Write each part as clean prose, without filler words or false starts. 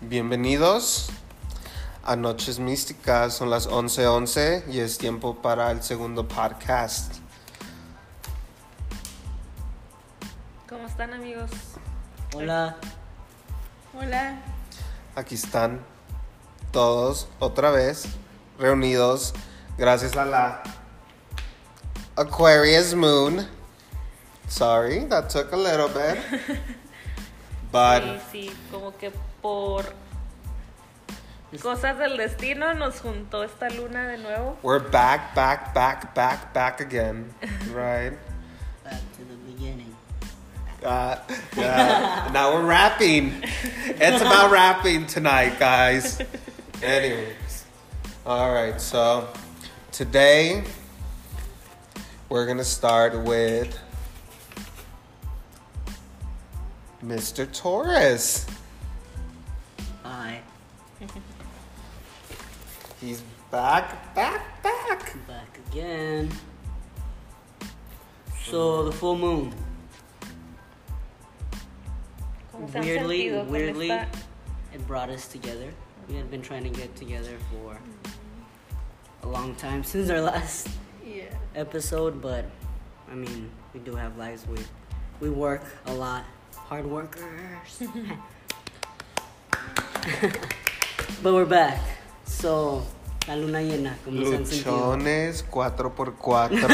Bienvenidos a Noches Místicas. Son las 11:11 y es tiempo para el segundo podcast. ¿Cómo están, amigos? Hola. Hola. Aquí están todos otra vez reunidos gracias a la Aquarius Moon. Sorry, that took a little bit. But Sí, como que por cosas del destino nos juntó esta luna de nuevo. we're back again, right? Back to the beginning. Now we're rapping. It's about rapping tonight, guys. Anyways, all right. So today we're gonna start with Mr. Taurus. Hi. He's back. Back again. So the full moon. ¿Cómo se han sentido con Weirdly, esta? it brought us together. We had been trying to get together for a long time since our last Yeah. episode, but I mean, we do have lives. We work a lot. Hard workers. But we're back. So, la luna llena, como se han sentido. Luchones 4x4.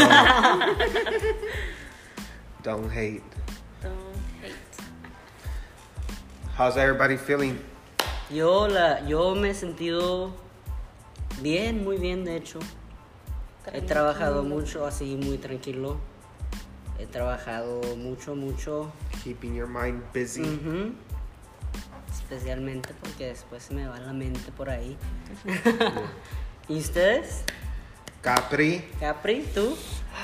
Don't hate. Don't hate. How's everybody feeling? Yo me he sentido bien, muy bien, de hecho. He trabajado mucho, así muy tranquilo. He trabajado mucho. Keeping your mind busy. Ujú. Especialmente porque después se me va la mente por ahí. ¿Y ustedes? Capri. Capri, ¿tú?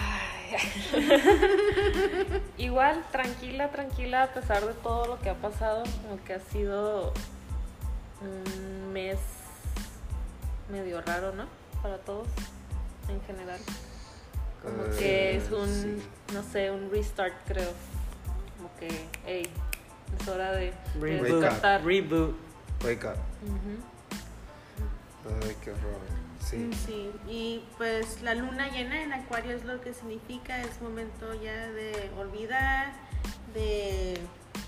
Igual, tranquila, a pesar de todo lo que ha pasado, como que ha sido un mes medio raro, ¿no? Para todos, en general. Como que es un, sí. no sé, un restart, creo. Como que, hey, es hora de Reboot. despertar. Reboot. Wake up. Ujú. Ay, qué horror. Sí. Sí, y pues la luna llena en Acuario es lo que significa, es momento ya de olvidar, de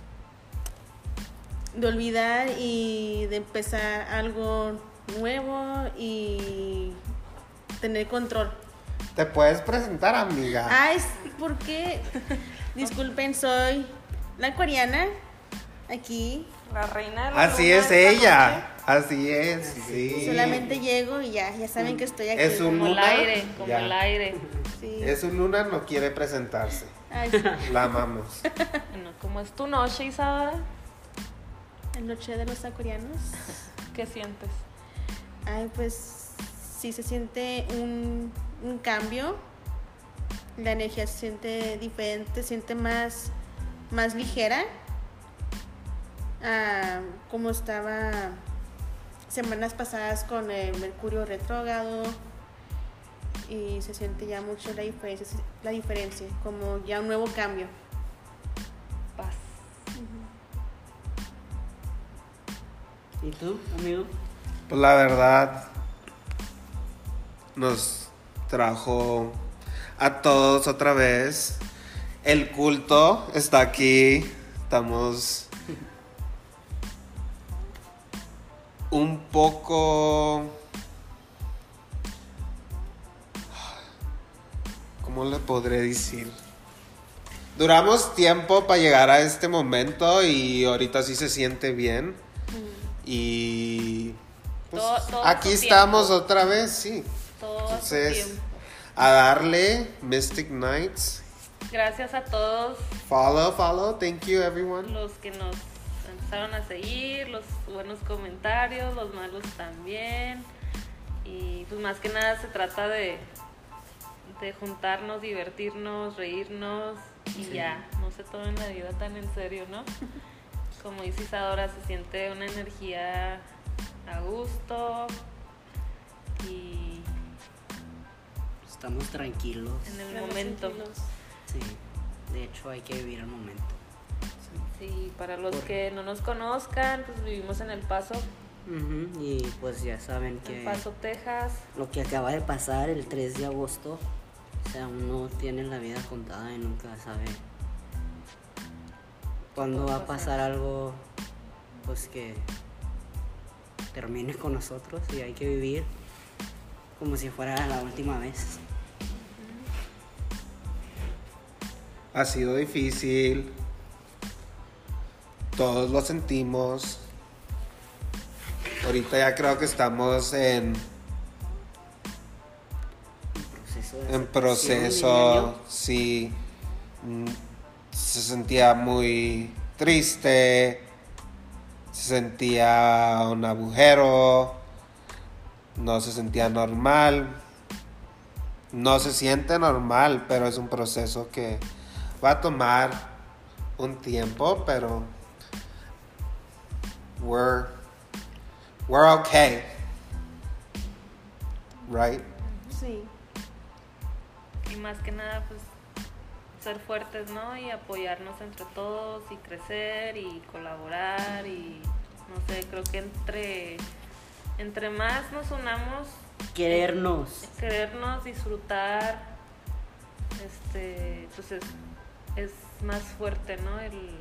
olvidar y de empezar algo nuevo y tener control. ¿Te puedes presentar, amiga? Ay, ¿por qué? Disculpen, soy la acuariana, aquí. La reina de la Así luna es de esta ella. noche. Así es. Sí. Solamente llego y ya saben que estoy aquí. Es un Como el luna, aire, como ya. el aire. Sí. Es un luna, no quiere presentarse. Ay, sí. La amamos. Bueno, como es tu noche, Isadora, La noche de los acuarianos. ¿qué sientes? Ay, pues sí se siente un cambio. La energía se siente diferente, se siente más ligera. Como estaba semanas pasadas con el Mercurio retrógrado. Y se siente ya mucho la diferencia, como ya un nuevo cambio. Paz. ¿Y tú, amigo? Pues la verdad, nos trajo a todos otra vez. El culto está aquí. Estamos un poco... ¿Cómo le podré decir? Duramos tiempo para llegar a este momento y ahorita sí se siente bien. Y pues, Todo aquí su estamos tiempo. otra vez, sí. Todo a su Entonces, tiempo. a darle Mystic Nights. Gracias a todos Follow. Thank you, everyone. los que nos empezaron a seguir, los buenos comentarios, los malos también. Y pues más que nada se trata de juntarnos, divertirnos, reírnos y Sí. ya, no se tomen la vida tan en serio, ¿no? Como dice Isadora, se siente una energía a gusto y Estamos tranquilos. en el Estamos momento. tranquilos. Sí. De hecho, hay que vivir el momento. Sí, para los que no nos conozcan, pues vivimos en El Paso, Y pues ya saben que El Paso, Texas. lo que acaba de pasar el 3 de agosto, o sea, uno tiene la vida contada y nunca sabe cuándo va a pasar algo, pues que termine con nosotros, y hay que vivir como si fuera la última vez. Ha sido difícil. Todos lo sentimos. Ahorita ya creo que estamos en proceso, sí. Se sentía muy triste, se sentía un agujero, no se sentía normal. No se siente normal, pero es un proceso que va a tomar un tiempo, pero we're okay, right? Sí. Y más que nada, pues ser fuertes, ¿no? Y apoyarnos entre todos y crecer y colaborar y no sé, creo que entre más nos unamos, Querernos. disfrutar, pues es más fuerte, ¿no?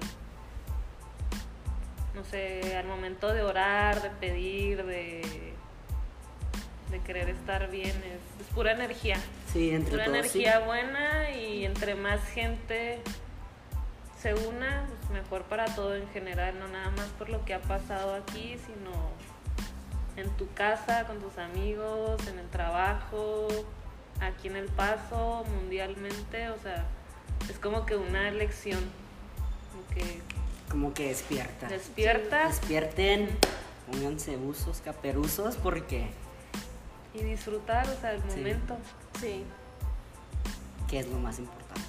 No sé, al momento de orar, de pedir, de querer estar bien, es pura energía. Sí, entre Pura todos. energía buena, y entre más gente se una, pues mejor para todo en general, no nada más por lo que ha pasado aquí, sino en tu casa, con tus amigos, en el trabajo, aquí en El Paso, mundialmente, o sea, es como que una lección, Como que despierta. despierta Despierten, pónganse buzos, caperuzos, porque y disfrutar, o sea, el Sí. momento. Sí. ¿qué es lo más importante?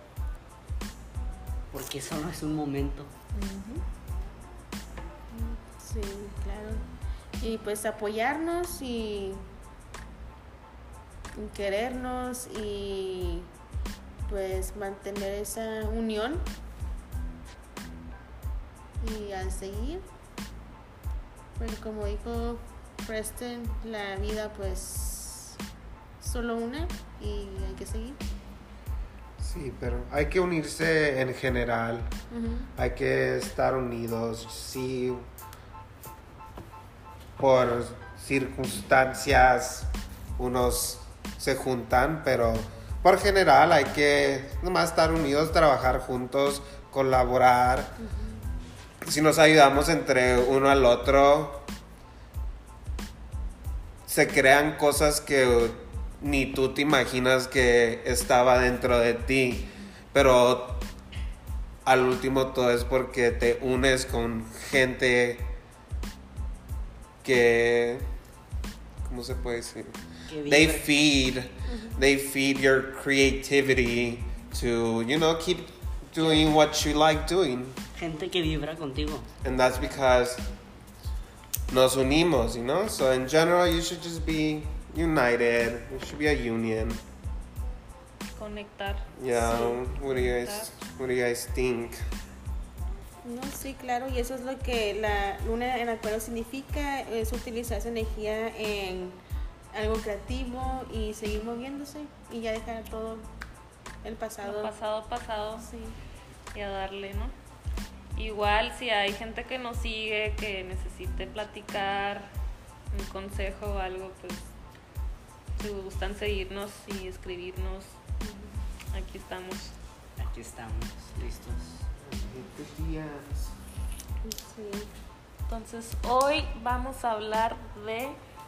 Porque solo es un momento. Sí, claro. Y pues apoyarnos y querernos y pues mantener esa unión y a seguir. Porque como dijo Preston, la vida pues solo una y hay que seguir. Sí, pero hay que unirse en general. Hay que estar unidos. Sí, por circunstancias unos se juntan, pero por general hay que nomás estar unidos, trabajar juntos, colaborar. Si nos ayudamos entre uno al otro, se crean cosas que ni tú te imaginas que estaba dentro de ti, pero al último todo es porque te unes con gente que, ¿cómo se puede decir? Que They feed your creativity to, keep doing what you like doing. Gente que vibra contigo. And that's because nos unimos, So in general, you should just be united. It should be a union. Conectar. Yeah. Sí. What do you guys think? No, sí, claro, y eso es lo que la luna en Acuario significa, es utilizar esa energía en algo creativo y seguir moviéndose y ya dejar todo el pasado. Lo pasado. Sí. Y a darle, ¿no? Igual si hay gente que nos sigue, que necesite platicar, un consejo o algo, pues si gustan seguirnos y escribirnos, aquí estamos. Aquí estamos, listos. Sí. Entonces hoy vamos a hablar de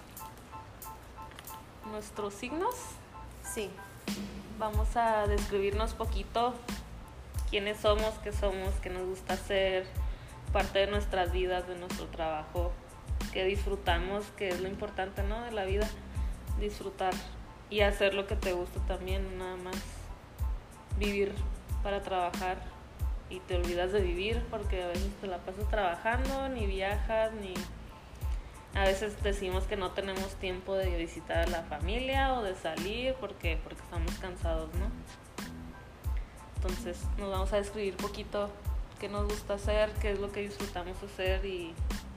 nuestros signos. Sí. Vamos a describirnos poquito quiénes somos, qué nos gusta hacer, parte de nuestras vidas, de nuestro trabajo, qué disfrutamos, que es lo importante, ¿no? De la vida, disfrutar y hacer lo que te gusta también, no nada más vivir para trabajar y te olvidas de vivir porque a veces te la pasas trabajando, ni viajas, ni a veces decimos que no tenemos tiempo de visitar a la familia o de salir porque estamos cansados, ¿no? Entonces nos vamos a describir poquito qué nos gusta hacer, qué es lo que disfrutamos hacer y...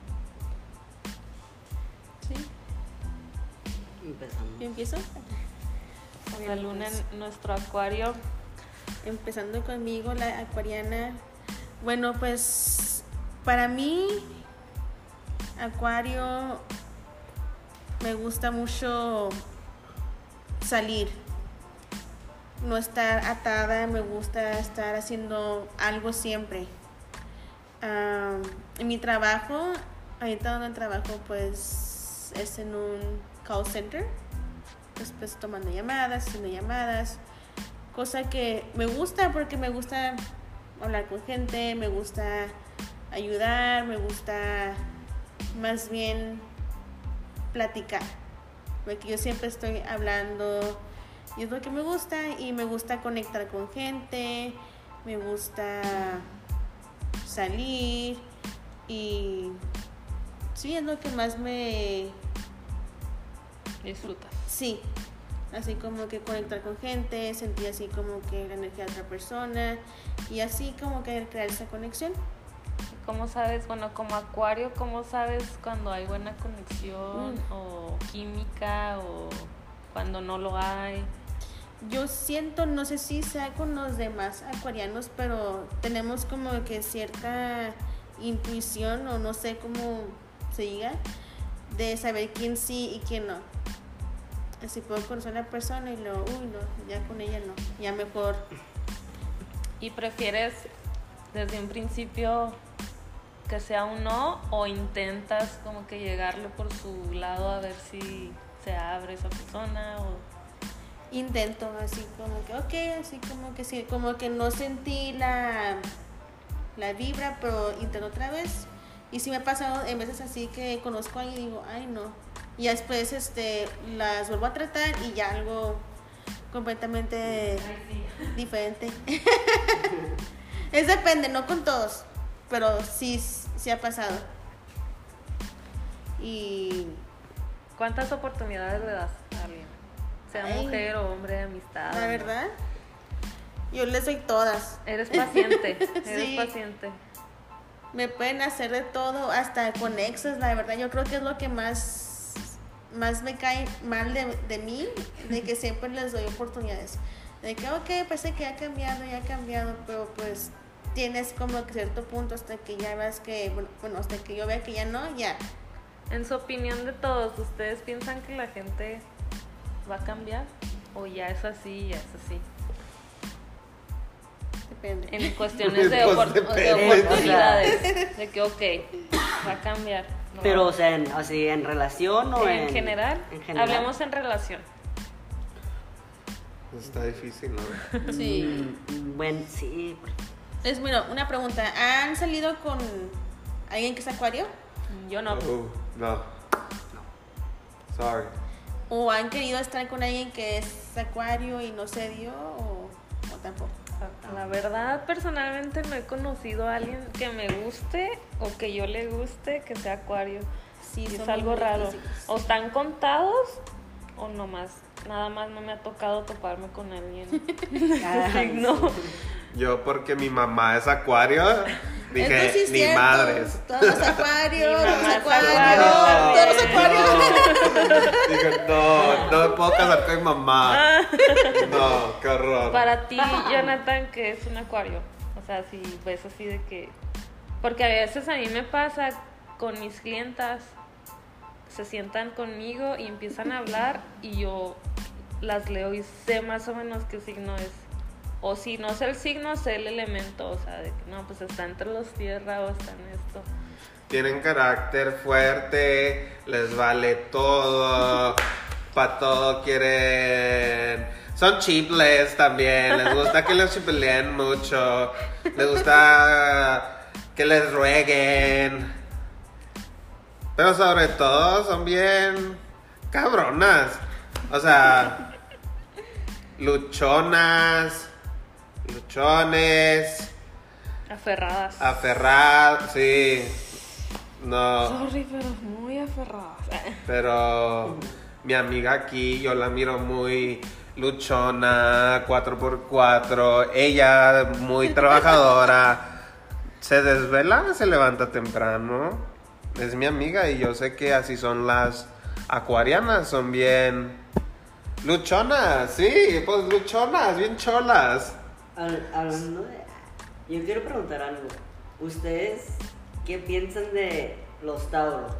Sí. Empezamos. ¿Yo empiezo? Con la luna en nuestro acuario. Empezando conmigo, la acuariana. Bueno, pues para mí, acuario, me gusta mucho salir, no estar atada, me gusta estar haciendo algo siempre. En mi trabajo, ahorita donde trabajo, pues es en un call center, después tomando llamadas, haciendo llamadas, cosa que me gusta porque me gusta hablar con gente, me gusta ayudar, me gusta más bien platicar, porque yo siempre estoy hablando y es lo que me gusta, y me gusta conectar con gente, me gusta salir, y sí, es lo que más me... Disfrutas. Sí, así como que conectar con gente, sentir así como que la energía de otra persona y así como que crear esa conexión. ¿Cómo sabes, bueno, como acuario, cómo sabes cuando hay buena conexión o química o cuando no lo hay? Yo siento, no sé si sea con los demás acuarianos, pero tenemos como que cierta intuición, o no sé cómo se diga, de saber quién sí y quién no. Así puedo conocer a la persona y luego, no, ya con ella no, ya mejor. ¿Y prefieres desde un principio que sea un no, o intentas como que llegarle por su lado a ver si se abre esa persona? O... Intento así como que, ok, así como que sí, como que no sentí la vibra, pero intento otra vez. Y sí me ha pasado en veces así que conozco a alguien y digo, ay no. Y después las vuelvo a tratar y ya algo completamente diferente. Es depende, no con todos, pero sí ha pasado. Y ¿cuántas oportunidades le das a alguien? Sea mujer o hombre de amistad. La verdad, yo les doy todas. Eres paciente, Sí. paciente. Me pueden hacer de todo, hasta con exes, la verdad. Yo creo que es lo que más me cae mal de mí, de que siempre les doy oportunidades. De que, ok, parece que ya ha cambiado, pero pues tienes como que cierto punto hasta que ya veas que, bueno, hasta que yo vea que ya no, ya. En su opinión de todos, ¿ustedes piensan que la gente va a cambiar? ¿O ya es así, ya es así? Depende. En cuestiones de, Pues depende. de oportunidades. De que, ok, va a cambiar. ¿no? Pero, o sea, así en relación o en general, hablemos en relación. Está difícil, ¿no? Sí. Bueno, sí. Mira, una pregunta. ¿Han salido con alguien que es acuario? Yo no. No. Sorry. ¿O han querido estar con alguien que es acuario y no se dio? ¿O tampoco? La verdad, personalmente no he conocido a alguien que me guste o que yo le guste que sea acuario. Sí, Y es somos algo muy raro. físicos. O están contados o nada más no me ha tocado toparme con alguien. No. Yo, porque mi mamá es acuario, dije, Esto sí es ni cierto. madres. Todos los acuarios, Mi todos mamá los es acuarios, acuario. todos los acuarios. Dije, no me puedo casar con mi mamá. No, qué horror. Para ti, Jonathan, que es un acuario. O sea, si ves así de que... Porque a veces a mí me pasa con mis clientas, se sientan conmigo y empiezan a hablar y yo las leo y sé más o menos qué signo es. O si no sé el signo, sé el elemento. O sea, de que no, pues está entre los tierra o está en esto. Tienen carácter fuerte, les vale todo, para todo quieren. Son chiples también, les gusta que les chipeleen mucho, les gusta que les rueguen. Pero sobre todo son bien cabronas. O sea, luchonas, luchones, aferradas, sí. No. Sorry, pero muy aferradas. Pero mi amiga aquí, yo la miro muy luchona, 4x4. Ella muy trabajadora. se desvela, se levanta temprano. Es mi amiga y yo sé que así son las acuarianas, son bien luchonas, sí, pues luchonas, bien cholas. Hablando de... Yo quiero preguntar algo. ¿Ustedes qué piensan de los Tauros?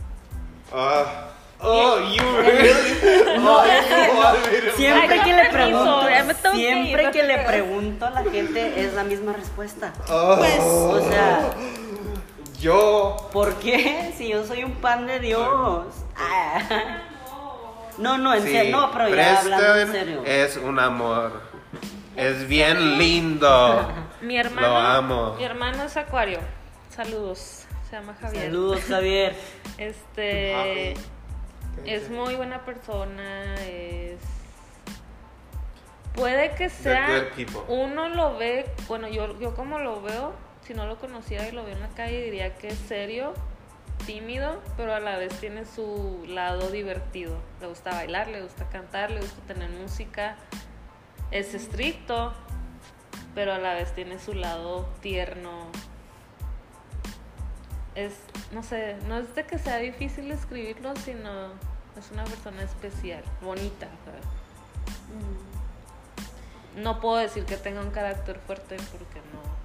Siempre que le pregunto, siempre que le pregunto a la gente es la misma respuesta. Pues, O sea, yo ¿por qué? Si yo soy un pan de Dios. Ah. No, en sí, serio, no, pero ya hablando en Preston serio. es un amor. Es bien lindo. Mi hermano, Lo amo. Mi hermano es acuario. Saludos. Se llama Javier. Saludos, Javier. Es muy buena persona, puede que sea, good people. uno lo ve, bueno, yo como lo veo, si no lo conociera y lo veo en la calle diría que es serio, tímido, pero a la vez tiene su lado divertido. Le gusta bailar, le gusta cantar, le gusta tener música. Es estricto, pero a la vez tiene su lado tierno. No sé, no es de que sea difícil escribirlo, sino es una persona especial, bonita. No puedo decir que tenga un carácter fuerte porque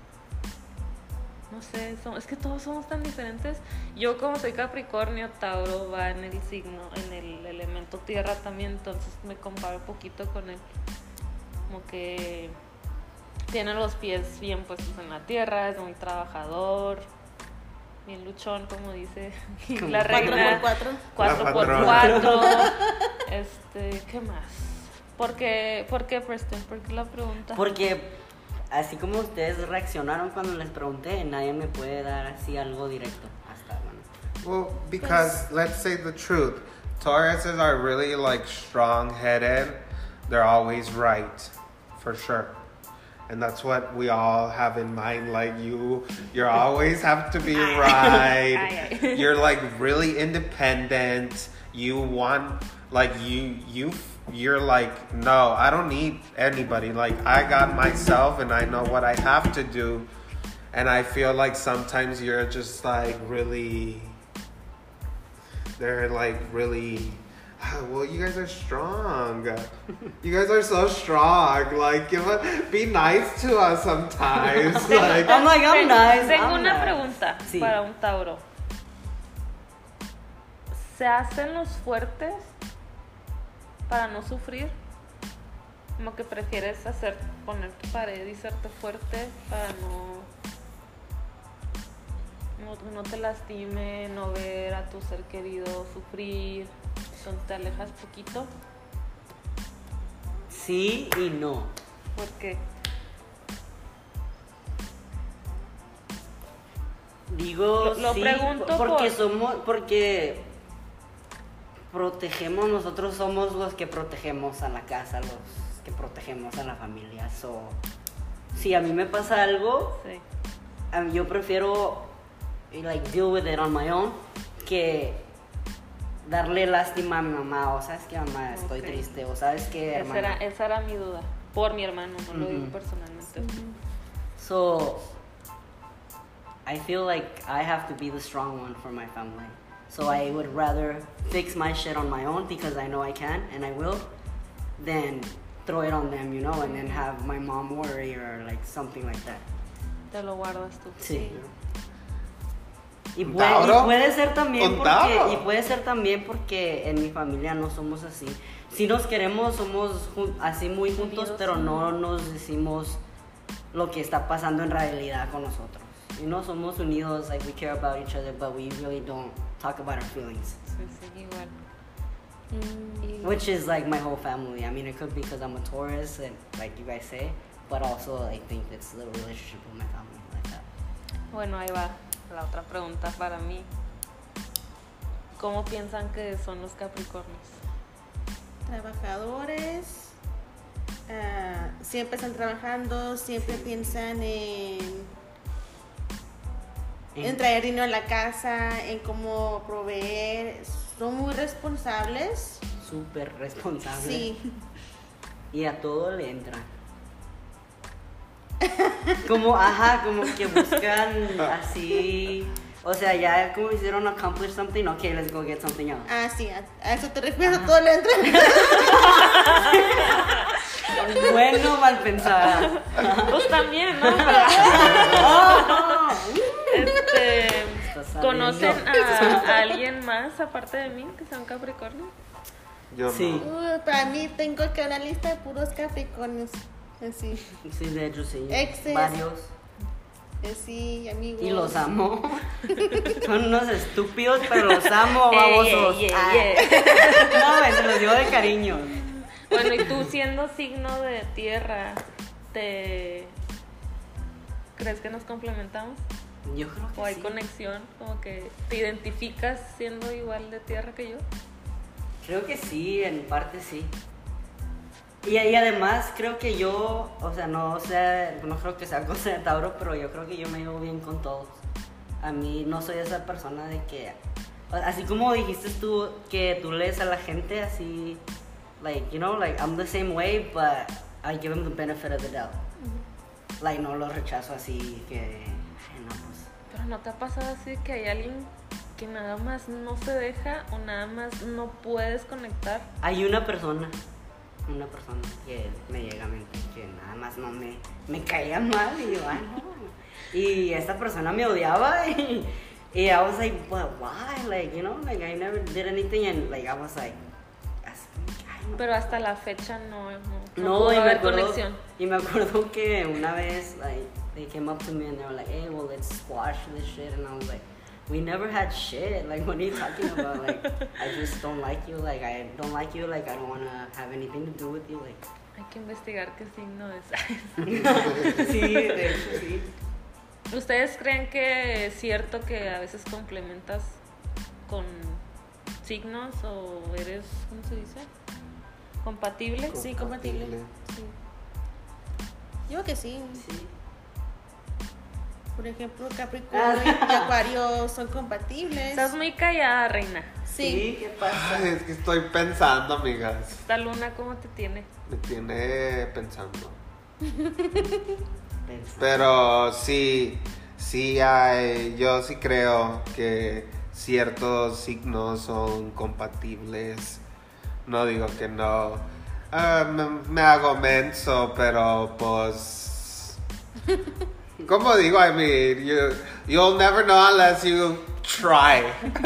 no sé, es que todos somos tan diferentes. Yo como soy Capricornio, Tauro va en el signo, en el elemento tierra también, entonces me comparo un poquito con él. Como que tiene los pies bien puestos en la tierra, es muy trabajador, bien luchón, como dice la reina. 4x4. ¿Qué más? ¿Por qué, Preston? ¿Por qué la pregunta? Porque así como ustedes reaccionaron cuando les pregunté, nadie me puede dar así algo directo. Hasta, bueno. Well, because let's say the truth. Tauruses are really like strong-headed. They're always right, for sure. And that's what we all have in mind. Like you always have to be right. You're like really independent. You want like you're like, no, I don't need anybody. Like I got myself and I know what I have to do. And I feel like sometimes you're just like really, they're like really, well, you guys are strong. You guys are so strong. Like, be nice to us sometimes. Like, I'm nice. Tengo I'm una nice. pregunta Sí. para un Tauro. ¿Se hacen los fuertes para no sufrir? Como que prefieres poner tu pared y serte fuerte para no te lastime, no ver a tu ser querido sufrir, entonces te alejas poquito. Sí y no. ¿Por qué? Digo, Lo sí, pregunto porque protegemos, nosotros somos los que protegemos a la casa, los que protegemos a la familia. So, si a mí me pasa algo, Sí. yo prefiero like deal with it on my own que darle lástima a mi mamá, o sabes que mamá estoy Ok. triste, o sabes que hermana. Esa era mi duda. Por mi hermano, no lo digo Ujú. personalmente. So I feel like I have to be the strong one for my family. So I would rather fix my shit on my own because I know I can and I will, than throw it on them, you know, and then have my mom worry or like something like that. Te lo guardas tú. Sí. Y ¿Un puede, Tauro? y puede ser también ¿Un porque Tauro? y puede ser también porque en mi familia no somos así. Si nos queremos somos así muy juntos, Unidos, pero sí. no nos decimos lo que está pasando en realidad con nosotros. Y no somos unidos, like we care about each other, but we really don't talk about our feelings. Sí, igual. Which is like my whole family. I mean, it could be because I'm a Taurus, and like you guys say, but also I think it's the relationship with my family like that. Bueno, ahí va la otra pregunta para mí. ¿Cómo piensan que son los Capricornios? Trabajadores, siempre están trabajando, siempre piensan en traer dinero a la casa, en cómo proveer, son muy responsables. Súper responsable. Sí, Y a todo le entra. como que buscan así, o sea, ya como hicieron accomplish something, okay, let's go get something else. Ah, sí, a eso te refieres, a todo le entra. Bueno, mal pensada. Pues también, ¿no? Está saliendo. ¿Conocen a alguien más aparte de mí que sea un Capricornio? Yo Sí. no. Para mí tengo que una lista de puros Capricornios. Así. Sí, de hecho sí. Exes. Varios. Sí, amigos. Y los amo. Son unos estúpidos, pero los amo, babosos. No, se los digo de cariño. Bueno, y tú siendo signo de tierra, ¿crees que nos complementamos? Yo creo que ¿O hay sí. conexión? Como que te identificas siendo igual de tierra que yo. Creo que sí, en parte sí. Y además creo que yo, o sea, no creo que sea cosa de Tauro, pero yo creo que yo me llevo bien con todos. A mí no soy esa persona de que, así como dijiste tú, que tú lees a la gente así, like, you know, like, I'm the same way, but I give them the benefit of the doubt. Like, no lo rechazo así que, ay, no, pues. Pero ¿no te ha pasado así que hay alguien que nada más no se deja o nada más no puedes conectar? Hay una persona que me llega a mente que nada más no me caía mal y yo, ay no. Y esta persona me odiaba y I was like, but why? Like, you know, like I never did anything and like I was like, ay, no. Pero hasta la fecha no No, pudo y me haber acuerdo, conexión. y me acuerdo que una vez, like, they came up to me and they were like, hey, well, let's squash this shit. And I was like, we never had shit. Like, what are you talking about? Like, I just don't like you. Like, I don't like you. Like, I don't want to have anything to do with you. Like, Hay que investigar qué signo es. sí, de hecho, sí. ¿Ustedes creen que es cierto que a veces complementas con signos o eres, ¿cómo se dice? ¿Compatible? Sí, compatible. Sí. Yo creo que sí. Sí. Por ejemplo, Capricornio y Acuario son compatibles. Estás muy callada, reina. Sí, ¿qué pasa? Ay, es que estoy pensando, amigas. Esta luna, ¿cómo te tiene? Me tiene pensando. Pensa. Pero sí hay, yo sí creo que ciertos signos son compatibles. No digo que no. Me hago menso, pero pues... ¿Cómo digo? I mean, you'll never know unless you try.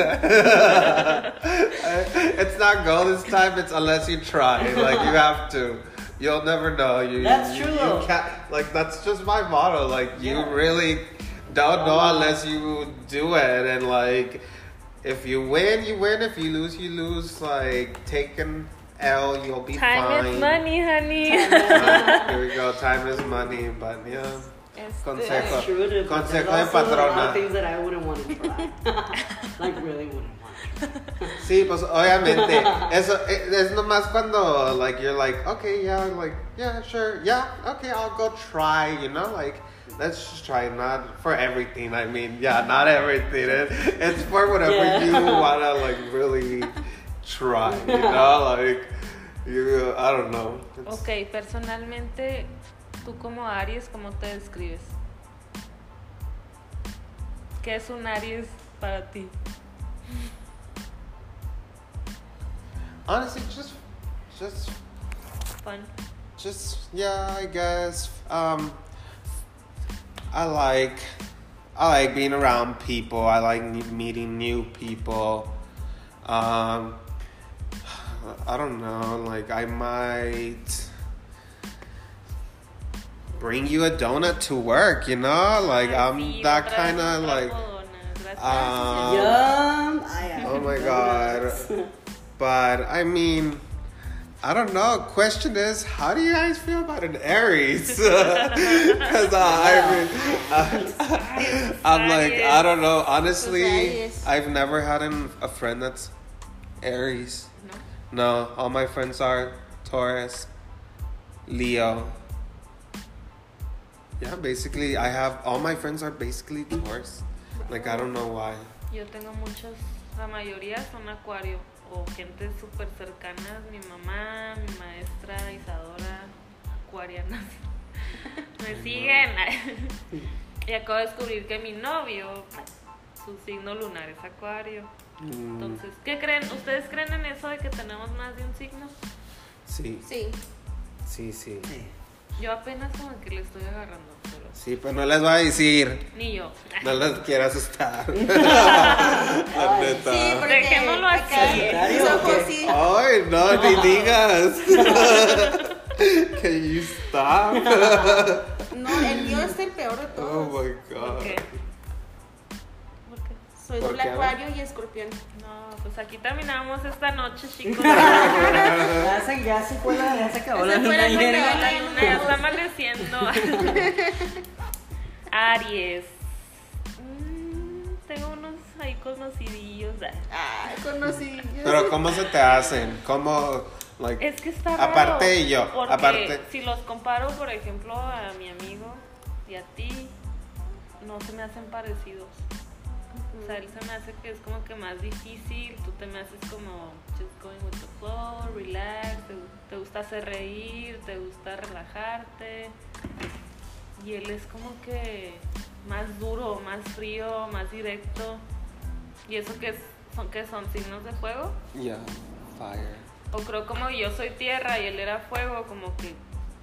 It's not go this time, it's unless you try. Like, you have to. You'll never know. That's true, though. You can't, like, that's just my motto. Like, you Yeah. really don't know unless you do it. And, like, if you win, you win. If you lose, you lose. Like, take an L, you'll be Time fine. is money, honey. Here we go. Time is money. But, yeah. Consejo. That's true, but Consejo there's de also a lot patrona. of things that I wouldn't want to try. Like, really wouldn't want to. Sí, pues obviamente, eso es nomás cuando, like, you're like, okay, yeah, like, yeah, sure, yeah, okay, I'll go try, you know, like, let's just try, not for everything, I mean, yeah, not everything, it's for whatever Yeah. you wanna, like, really try, you know, like, I don't know. It's- Ok, personalmente, tú como Aries, ¿cómo te describes? ¿Qué es un Aries para ti? Honestly, just yeah, I guess I like being around people. I like meeting new people. I don't know, like I might bring you a donut to work, you know? Like Ay, I'm sí, that otra kind vez of otra like podona, gracias. Yum! I am. oh my god. But I mean, I don't know. Question is, how do you guys feel about an Aries? Because I'm like, I don't know. Honestly, Aries. I've never had a friend that's Aries. No, all my friends are Taurus, Leo. Yeah, basically, all my friends are basically Taurus. Like, I don't know why. Yo tengo muchos, la mayoría son Acuario o gente súper cercana, mi mamá, mi maestra Isadora, acuarianas. Me siguen. Y acabo de descubrir que mi novio, su signo lunar es Acuario. Entonces, ¿qué creen? ¿Ustedes creen en eso de que tenemos más de un signo? Sí, Sí. sí. Sí. Yo apenas como que le estoy agarrando, pero Sí, pues no les voy a decir. ni yo. No les quiero asustar. La neta. Sí, porque Dejémoslo así. acá ¿Sagitario mis o ojos qué? sí. Ay, no, ni digas. Can you stop? No, el mío es el peor de Oh todos. my ¿Por god. qué? ¿Por qué? Soy ¿Por doble qué? Acuario y Escorpión. No, pues aquí terminamos esta noche, chicos. Ya se fue ya se acabó la Esa fue luna la luna, llena. La luna ya está amaneciendo. Aries. Tengo unos ahí conocidillos. Ay, conocí. Pero ¿cómo se te hacen? ¿Cómo, like, Es que está raro. aparte de yo, Porque aparte... si los comparo, por ejemplo, a mi amigo y a ti, no se me hacen parecidos. O sea, él se me hace que es como que más difícil, tú te me haces como just going with the flow, relax, te gusta hacer reír, te gusta relajarte. Y él es como que más duro, más frío, más directo. ¿Y eso qué son signos de fuego? Yeah, fire. O creo como yo soy tierra y él era fuego, como que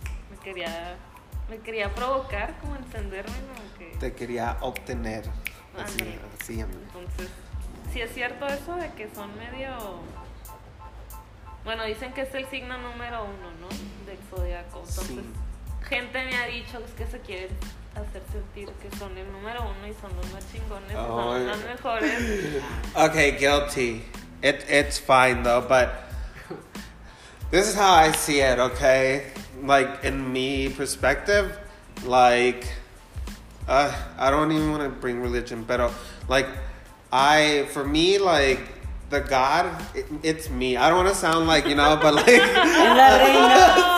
me quería provocar, como encenderme, como que... Te quería obtener. Así, Ándale. así, ándale. Entonces, sí es cierto eso de que son medio... Bueno, dicen que es el signo número 1, ¿no? Del zodiaco. Entonces, Sí. gente me ha dicho que se quieren hacer sentir que son el número 1 y son los más chingones, Oh, son los yeah. mejores. Okay, guilty. It's fine though, but this is how I see it, okay? Like, in me perspective, like, I don't even want to bring religion, but like, for me, like, the God, it's me. I don't want to sound like, you know, but like, La reina.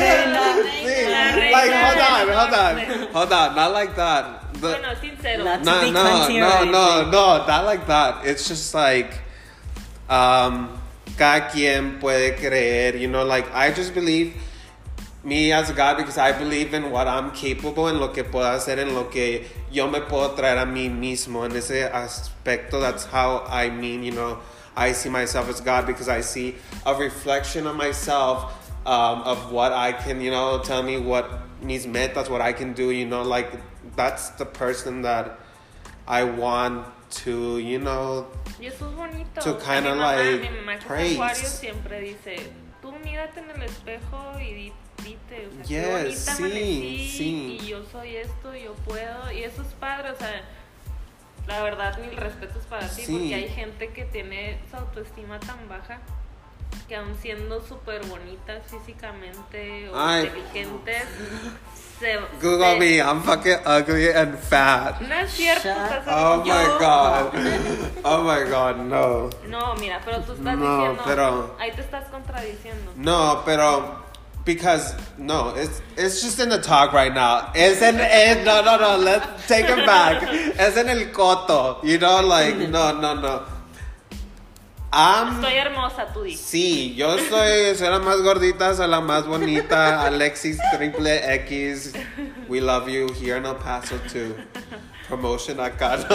like, hold on, not like that. The- Bueno, sincero. Not- no, be no, cunty or no, anything. no, not like that. It's just like, cada quien puede creer, you know, like, I just believe me as God because I believe in what I'm capable, en lo que puedo hacer, en lo que yo me puedo traer a mí mismo, en ese aspecto. That's how I mean, you know, I see myself as God because I see a reflection of myself, of what I can, you know, tell me what mis metas, what I can do, you know, like, that's the person that I want to, you know, Y eso es bonito. To kinda Mi like mamá que es praise. Acuario siempre dice, tú mírate en el espejo y dite, o sea, qué Yes, bonita sí, amanecí, sí. y yo soy esto, yo puedo, y eso es padre, o sea, la verdad, mil respetos para ti, Sí. porque hay gente que tiene su autoestima tan baja que aun siendo súper bonitas físicamente o Ay. inteligentes, Google me, I'm fucking ugly and fat. No es cierto, Shut estás Oh orgulloso. my god. Oh my god, no. No, mira, pero tú estás No, diciendo, pero- ahí te estás contradiciendo. No, pero because no, it's just in the talk right now. No, let's take it back. Es en el coto, you know, like no. Estoy hermosa, tú dices. Sí, yo soy la más gordita, soy la más bonita. Alexis Triple X. We love you here in El Paso too. Promotion acá, no.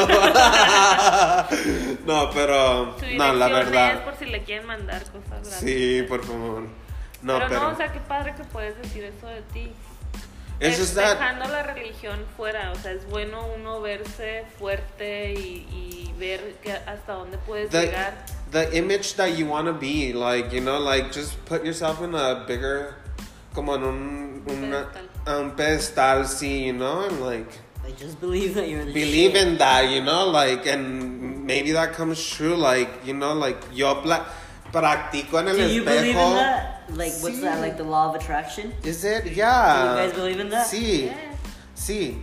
No, pero Su no, la dirección es verdad. por si le quieren mandar cosas gratis. Sí, por favor. No, pero pero no, o sea, qué padre que puedes decir eso de ti. it's just that Dejando la religión fuera, o sea, es bueno uno verse fuerte y ver que hasta dónde puedes llegar. the image that you want to be, like, you know, like, just put yourself in a bigger, como en un pedestal, sí, you know, and like, I just believe that you're the believe shit. in that, you know, like, and maybe that comes true, like, you know, like, yo practico en el Do you believe in espejo. that? Like, what's Sí. that? Like the law of attraction? Is it? Yeah. Do you guys believe in that? Sí. Yes. Sí,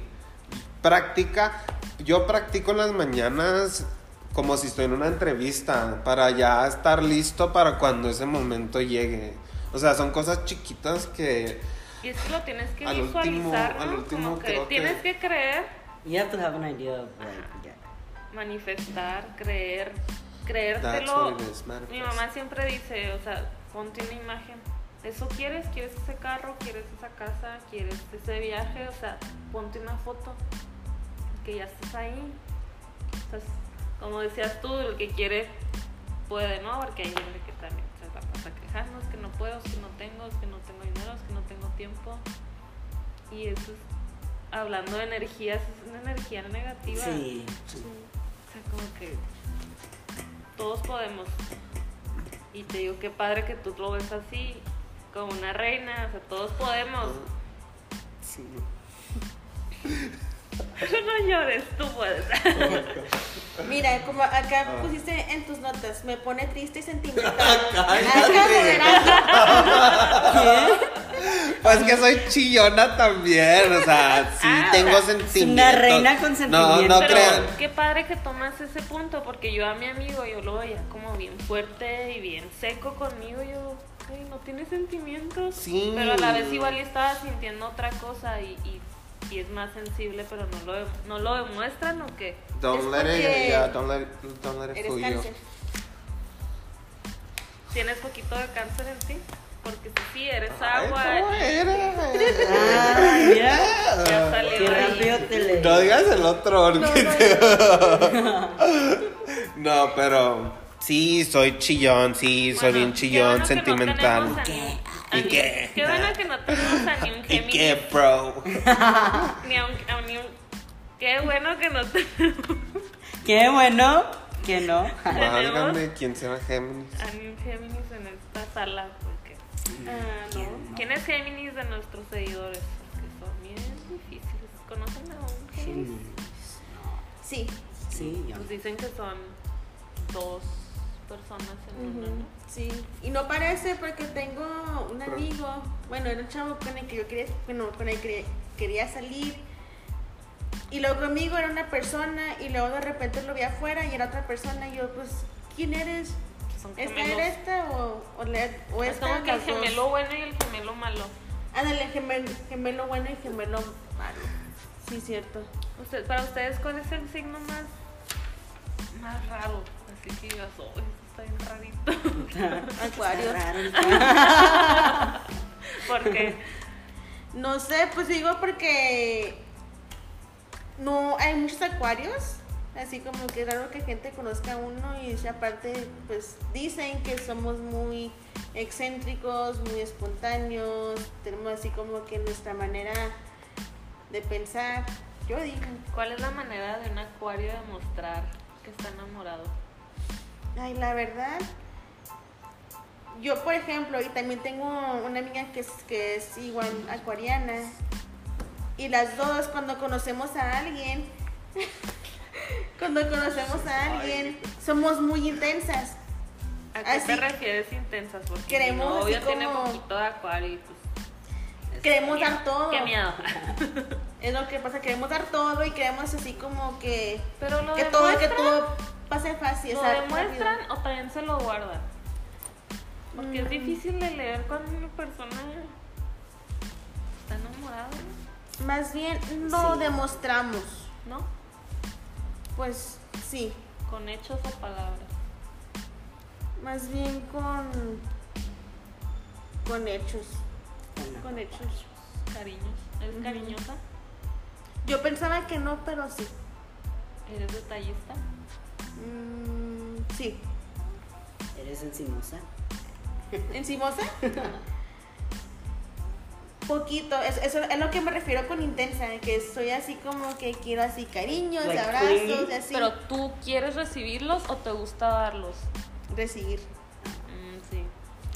yo practico en las mañanas como si estoy en una entrevista para ya estar listo para cuando ese momento llegue. O sea, son cosas chiquitas que Y es que lo tienes que Al último- visualizar, ¿no? al último Como que creo que- tienes que creer, You have to have an idea of like, yeah. manifestar, that's creértelo. what it is, manifest. Mi mamá siempre dice, o sea, ponte una imagen ¿Eso quieres? ¿Quieres ese carro? ¿Quieres esa casa? ¿Quieres ese viaje? O sea, ponte una foto que ya estés ahí. Entonces, como decías tú, el que quiere puede, ¿no? Porque hay gente que también se la pasa quejando, es que no puedo, es que no tengo, es que no tengo dinero, es que no tengo tiempo. Y eso es, hablando de energías, es una energía negativa. Sí. O sea, como que todos podemos. Y te digo, qué padre que tú lo ves así, como una reina, o sea, todos podemos. Sí. No llores, tú puedes. Mira, como acá pusiste en tus notas, me pone triste y sentimental. Cállate. Pues que soy chillona también, o sea, sí tengo sentimientos. una reina con sentimientos. No Pero crean. qué padre que tomas ese punto, porque yo a mi amigo, yo lo veía como bien fuerte y bien seco conmigo, yo, ay, no tiene sentimientos. Sí. Pero a la vez igual yo estaba sintiendo otra cosa y es más sensible, pero no lo demuestran, ¿o qué? Don't Es let porque it, yeah, don't let it Eres fool you. cáncer. ¿Tienes poquito de cáncer en ti? Porque si sí, eres Ay, agua. ¿cómo eres? Ah, mira. Ya salió Qué ahí. rápido te leí. No digas el otro. No, No, pero sí, soy chillón, sí, soy Bueno, bien qué chillón, bueno que sentimental. no tenemos a ¿Y qué? Qué bueno que no tenemos a ni un ¿Y Géminis. qué, bro? Ni a ni un. Qué bueno que no tenemos Qué bueno que no. Válgame, ¿quién será Géminis? a ni un Géminis en esta sala. Porque, no. ¿quién es Géminis de nuestros seguidores? Porque son bien difíciles. ¿Conocen a un Géminis? Sí. Sí, yo. Pues dicen que son dos personas en uno, ¿no? Sí, y no parece porque tengo un amigo, bueno, era un chavo con el que yo quería, bueno, con el que quería salir, y luego conmigo era una persona, y luego de repente lo vi afuera y era otra persona, y yo, pues, ¿quién eres? Son ¿Esta gemelos. era esta o Es esta? como que el Las dos. gemelo bueno y el gemelo malo. Ándale, gemelo bueno y gemelo malo. Sí, cierto. Para ustedes, ¿cuál es el signo más raro? Así que yo soy, está bien rarito. Acuario. Porque No sé, pues digo porque no hay muchos acuarios, así como que es raro que gente conozca a uno y aparte pues dicen que somos muy excéntricos, muy espontáneos, tenemos así como que nuestra manera de pensar, yo digo. ¿cuál es la manera de un acuario de mostrar que está enamorado? Ay, la verdad, yo por ejemplo, y también tengo una amiga que es igual acuariana, y las dos cuando conocemos a alguien, somos muy intensas. ¿A qué Así- te refieres intensas? Porque Queremos mi novio así tiene como- poquito de acuario y pues Queremos dar todo. qué miedo. Es lo que pasa, queremos dar todo y queremos así como que Pero lo que demuestran, todo pase fácil. ¿lo o sea, demuestran rápido. o también se lo guardan? Porque es difícil de leer cuando una persona está enamorada, Más bien lo Sí. demostramos. ¿no? Pues sí, Con hechos o palabras. más bien con hechos. Con hechos. Cariños. ¿Eres cariñosa? Yo pensaba que no, pero sí. ¿Eres detallista? Sí. ¿Eres encimosa? ¿Encimosa? Poquito, eso es lo que me refiero con intensa, que soy así como que quiero así cariños, Like abrazos, clingy. y así. ¿Pero tú quieres recibirlos o te gusta darlos? Recibir. Sí.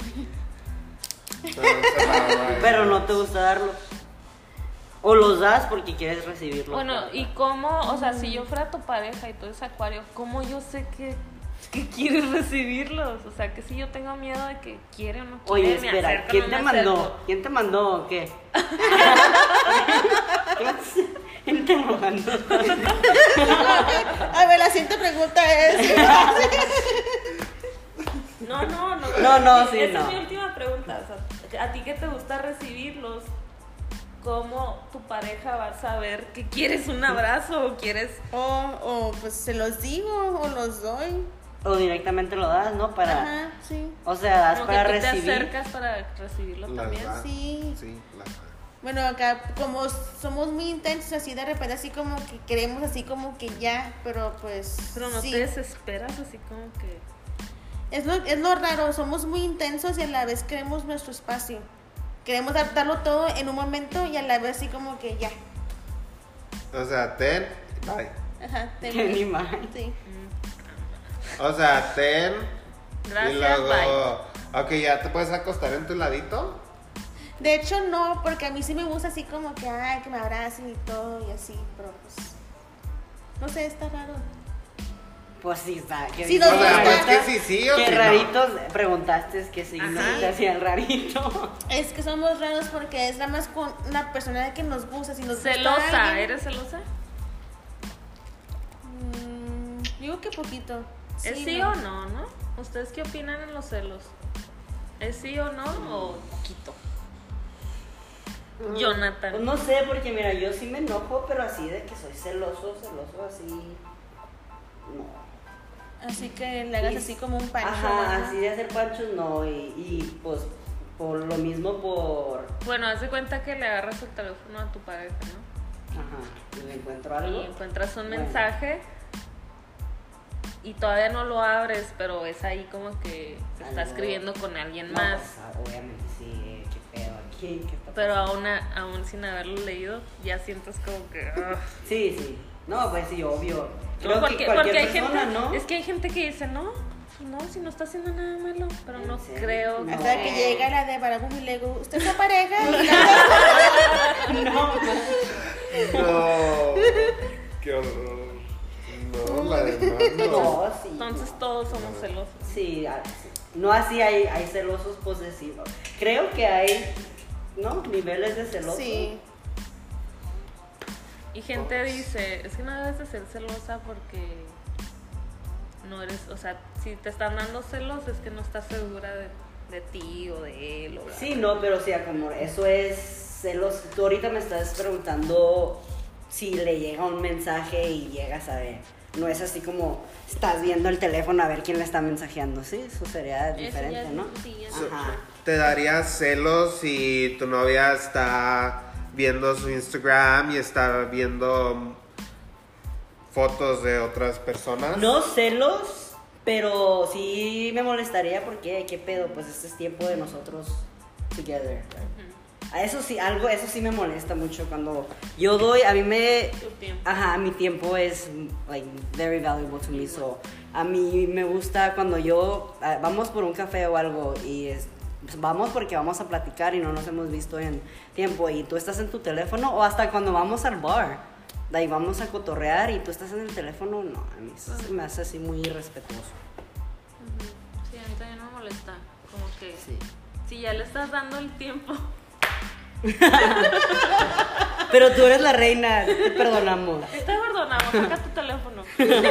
Pero no te gusta darlo. O los das porque quieres recibirlo. Bueno, ¿y cómo, o sea, si yo fuera tu pareja y tú eres acuario, cómo yo sé que quieres recibirlos? O sea, que si yo tengo miedo de que quiere o no quiere, Oye, me espera, acerco, ¿quién no te me mandó? acerco. ¿Quién te mandó o qué? ¿Quién te mandó? A ver, la siguiente pregunta es... No. No, sí, Esa no. es mi última pregunta. O sea, ¿a ti que te gusta recibirlos? ¿Cómo tu pareja va a saber que quieres un abrazo o quieres...? O pues se los digo o los doy. o directamente lo das, ¿no? Para, Ajá, sí. o sea, das Como para que tú recibir. te acercas para recibirlo La también. verdad. Sí. Sí, la verdad. Bueno, acá como somos muy intensos, así de repente, así como que queremos así como que ya, pero pues Pero no sí. te desesperas así como que... Es lo raro, somos muy intensos y a la vez queremos nuestro espacio. Queremos darlo todo en un momento y a la vez así como que ya. O sea, bye. Ajá, Ni más. Sí. O sea, Gracias, y luego, bye. ok, ya te puedes acostar en tu ladito. De hecho no, porque a mí sí me gusta así como que, ay, que me abracen y todo y así, pero pues, no sé, está raro. Pues sí, está. Que Sí, dices, no, O sea, no, pues no. que sí, sí o Qué sí, no. raritos preguntaste, que sí, no Ajá. te hacía el rarito. Es que somos raros porque es nada más con una persona que nos gusta, si nos gusta Celosa, alguien, ¿eres celosa? digo que poquito. ¿Es sí o no, no? ¿Ustedes qué opinan en los celos? ¿Es sí o no o poquito? Jonathan. No sé, porque mira, yo sí me enojo, pero así de que soy celoso, así. No. Así que le hagas así como un pancho. Ajá, ¿verdad? así de hacer panchos no. Y pues por lo mismo, Bueno, haz de cuenta que le agarras el teléfono a tu pareja, ¿no? Ajá, y le encuentro Y algo. encuentras un Bueno. mensaje y todavía no lo abres, pero es ahí como que se está Algo. escribiendo con alguien No, más. pues, obviamente sí, qué pedo aquí, qué está Pero pasando. aún sin haberlo leído, ya sientes como que... Sí. No, pues sí, obvio. Creo No, porque, que cualquier porque hay persona, gente, ¿no? es que hay gente que dice, no, si no está haciendo nada malo, pero no ¿En serio? creo. No. Hasta que llega la de Barabum y le digo, ¿usted es su pareja? Y la No, No. Qué horror. No, la demás no. no, sí. Entonces todos somos celosos. Sí, no así hay celosos posesivos. Creo que hay, ¿no? Niveles de celoso. Sí. Y gente dice, es que no debes de ser celosa porque no eres, o sea, si te están dando celos es que no estás segura de ti o de él. O bla, Sí, bla. no, pero sí, como eso es celos. Tú ahorita me estás preguntando si le llega un mensaje y llegas a ver. No es así como estás viendo el teléfono a ver quién le está mensajeando. Sí, eso sería Eso diferente, ya es- ¿no? sí, ya es- Ajá. ¿Te daría celos si tu novia está viendo su Instagram y está viendo fotos de otras personas? No celos, pero sí me molestaría porque, ¿qué pedo? Pues este es tiempo de nosotros together. A eso sí me molesta mucho cuando yo doy, a mí me... Tu tiempo. Ajá, mi tiempo es like very valuable to me, so a mí me gusta cuando yo vamos por un café o algo y pues vamos porque vamos a platicar y no nos hemos visto en tiempo y tú estás en tu teléfono o hasta cuando vamos al bar, de ahí vamos a cotorrear y tú estás en el teléfono, no, a mí eso se me hace así muy irrespetuoso. Sí, a mí también me molesta. Como que Sí. si ya le estás dando el tiempo. Pero tú eres la reina, te perdonamos. Te perdonamos, saca tu teléfono.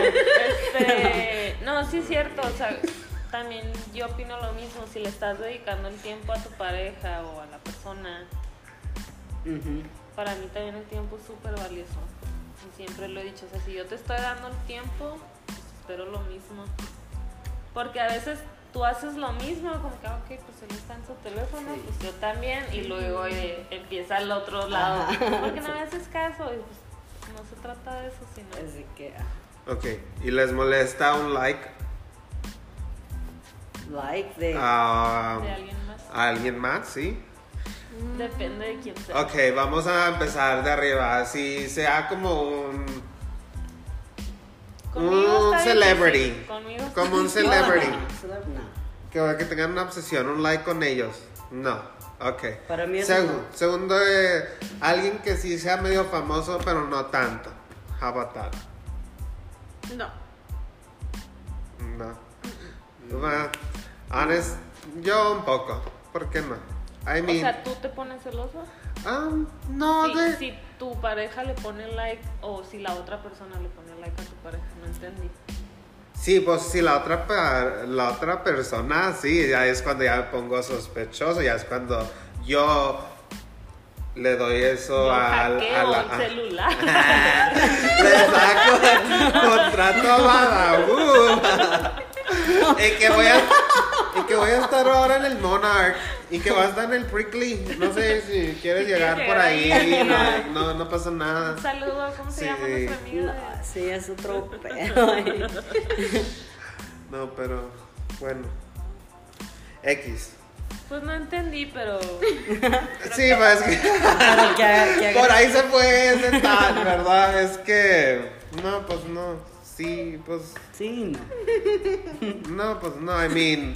No, sí es cierto, o sea, también yo opino lo mismo. Si le estás dedicando el tiempo a tu pareja o a la persona, Ujú. para mí también el tiempo es súper valioso. Y siempre lo he dicho, o sea, si yo te estoy dando el tiempo, pues espero lo mismo. Porque a veces tú haces lo mismo, como que, ok, pues él está en su teléfono, Sí. pues yo también, y luego empieza al otro lado. Ajá. ¿Por qué no me haces caso? Y pues no se trata de eso, sino... Así que, Ok, ¿y les molesta un like like de... a de alguien más. alguien más? ¿Sí? Depende de quién sea. Ok, vamos a empezar de arriba. Si sea como un Conmigo está celebrity. difícil. Conmigo está Como un difícil. celebrity. No. Que tengan una obsesión, un like con ellos. No. Ok. Para mí eso no. Segundo, alguien que sí sea medio famoso, pero no tanto. How about that? No. No. Well, honest, yo un poco. ¿Por qué no? I O mean, sea, ¿tú te pones celoso? no, Si tu pareja le pone like o si la otra persona le pone like a tu pareja, no entendí. sí, pues si la otra persona, sí, ya es cuando ya me pongo sospechoso, ya es cuando yo le doy eso Yo a hackeo la... el celular. Le saco contrato a Badaboo. Y que voy a estar ahora en el Monarch. Y que va a estar en el Prickly. No sé si quieres llegar por ahí. No pasa nada. Un saludo, ¿cómo se llama nuestra amiga? No, sí, es otro pedo. No, pero bueno. X. Pues no entendí, pero. Sí, pues es que Pero que por ahí se puede sentar, ¿verdad? Es que. No, pues no. Sí, pues. Sí, no. No, pues no, I mean.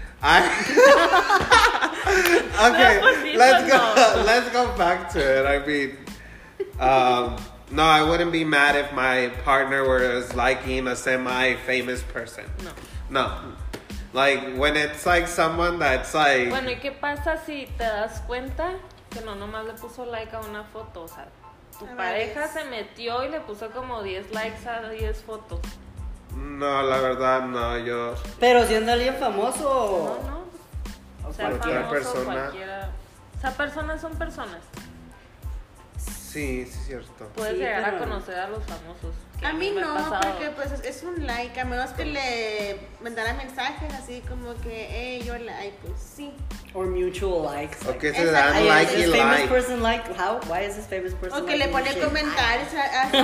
Okay, No, pues sí, let's pues go. Let's go back to it. I mean, no, I wouldn't be mad if my partner was liking a semi-famous person. No. Like when it's like someone that's like. Bueno, ¿y qué pasa si te das cuenta que no nomás le puso like a una foto? O sea, tu A pareja veces. se metió y le puso como 10 likes a 10 fotos. No, la verdad, no, yo. Pero siendo alguien famoso. No. O O sea, cualquier famoso, persona. cualquiera. O sea, personas son personas. Sí, es cierto. Puedes Sí, llegar pero- a conocer a los famosos. que A mí me ha no, pasado. porque pues es un like, a menos que le mandaran mensajes así como que, yo like, pues sí. Or mutual likes. O que se Exacto. dan Ay, like is y this famous like. person like? How? Why is this famous person O que like le me? pone Shit. comentarios así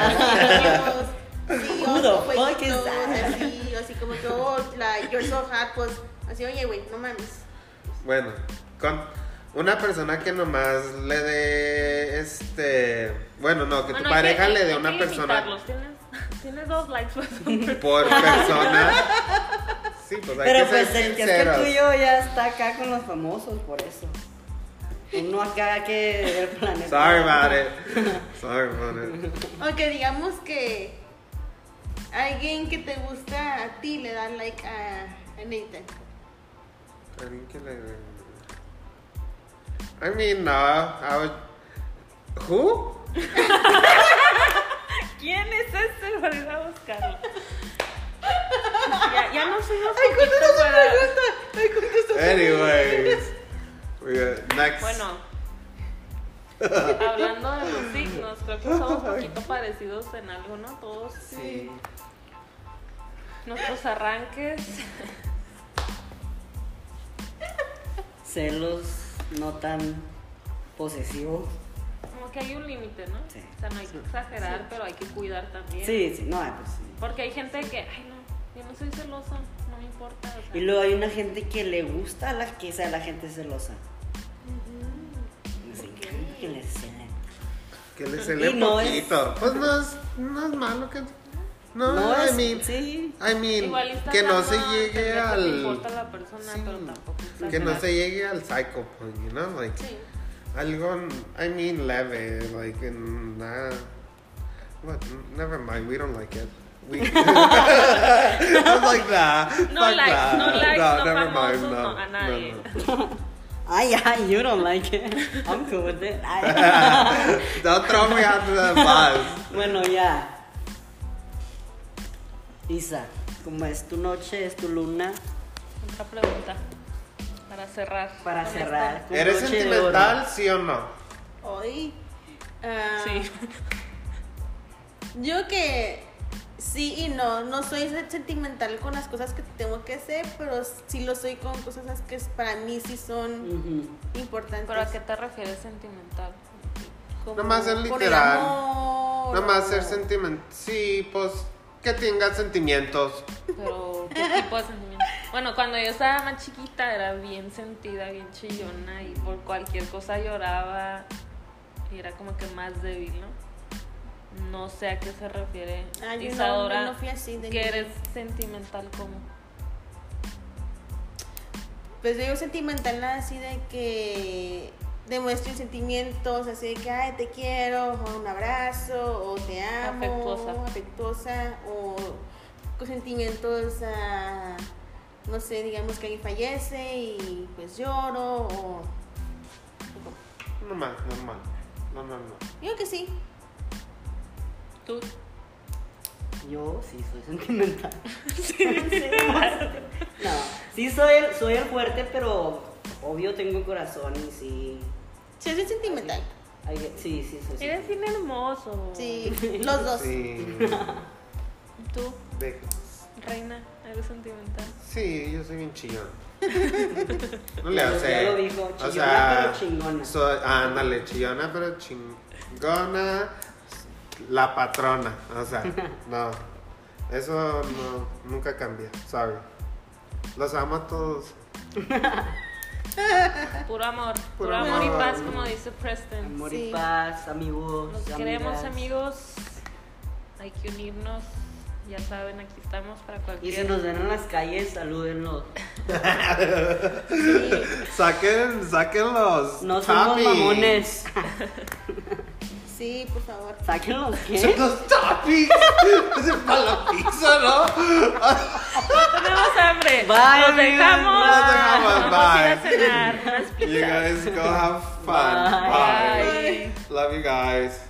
sí, Who the fuck is that? así como que, like, you're so hot, pues, así, oye, güey, no mames. Bueno, con una persona que nomás le dé bueno, no, que tu Bueno, hay pareja que- le dé hay una que persona limitarlos. Tienes 2 likes, pues. por persona. Sí, pues hay Pero que pues ser el que es que el sinceros. tuyo ya está acá con los famosos, por eso. Uno acá que el planeta. Sorry about it. O que digamos que alguien que te gusta a ti le da like a Nathan. Alguien que le I mean, no, I would. Who? ¿Quién es ese? Voy a ir a buscarlo. Ya nos fuimos Ay, poquito contesta su fuera. pregunta. Ay, contesta su Anyways, next. Bueno, hablando de los signos, creo que somos un poquito parecidos en algo, ¿no? Todos Sí. nuestros arranques. Celos no tan posesivos. Como que hay un límite, ¿no? Sí. O sea, no hay que exagerar, pero hay que cuidar también. Sí, no, pues sí. Porque hay gente que, ay, no, yo no soy celosa, no me importa. O sea, Y luego hay una gente que le gusta a la que sea la gente celosa. Les encanta que les celen. Que le cele Y no poquito. Pues no es malo que. No, I mean. Sí. I mean, igual estás que no dando se a llegue entender que te al. importa la persona, Sí. pero tampoco Que exagerar. no se llegue al psycho point, you know? Like, Sí. algo, I mean, leve, like, in nada. What? Never mind, we don't like it. We. I was like, nah. No fuck likes, that. no likes, no never famosos, mind, no, a nadie. no. Ay, you don't like it. I'm cool with it. Ay. Don't throw me out to the bus. Bueno, ya. Isa, ¿cómo es tu noche? ¿Es tu luna? Otra pregunta para cerrar. Para con cerrar. esta. Tu ¿Eres noche de sentimental, sí o no? Hoy. Sí. Yo que sí y no. No soy sentimental con las cosas que tengo que hacer, pero sí lo soy con cosas que para mí sí son Ujú. importantes. ¿Pero a qué te refieres sentimental? Como Nomás ser por el literal. amor, Nomás o- ser sentimental. Sí, pues, que tengas sentimientos. Pero, ¿qué tipo de sentimiento? Bueno, cuando yo estaba más chiquita era bien sentida, bien chillona y por cualquier cosa lloraba y era como que más débil, ¿no? No sé a qué se refiere Yo Isadora, no fui así de que niña. eres sentimental como. Pues yo sentimental así de que demuestren sentimientos, así de que ay te quiero, o un abrazo, o te amo, afectuosa, o con sentimientos, no sé, digamos que alguien fallece y pues lloro, o Normal. No. yo que sí. ¿Tú? Yo sí soy sentimental. No, sí soy el fuerte, pero obvio tengo corazón y sí. Sí, soy sentimental. Sí, soy Eres bien hermoso. Sí, los dos. Sí. ¿Tú, De- reina? ¿A ¿Eres sentimental? Sí, yo soy bien chillón. No le Ya hace. lo dijo, O chillona sea, pero chingona. ándale, chillona pero chingona. La patrona. O sea, no. Eso no, nunca cambia. Sorry. Los amo a todos. Puro amor. Puro Puro amor y amor. paz, como dice Preston. Amor Sí. y paz, amigos. Nos amigas. queremos, amigos. Hay que unirnos. Ya saben, aquí estamos para Y cualquier. si nos ven en las calles, salúdenlos. Saquen los No somos toppings. mamones. Sí, por favor. ¿Saquen los qué? Los toppings. Es para la pizza, ¿no? Tenemos hambre. Bye, Nos amigos. dejamos. Nos dejamos, Vamos a ir a bye. cenar. Unas You pizzas. guys go have fun. Bye. Bye. Love you guys.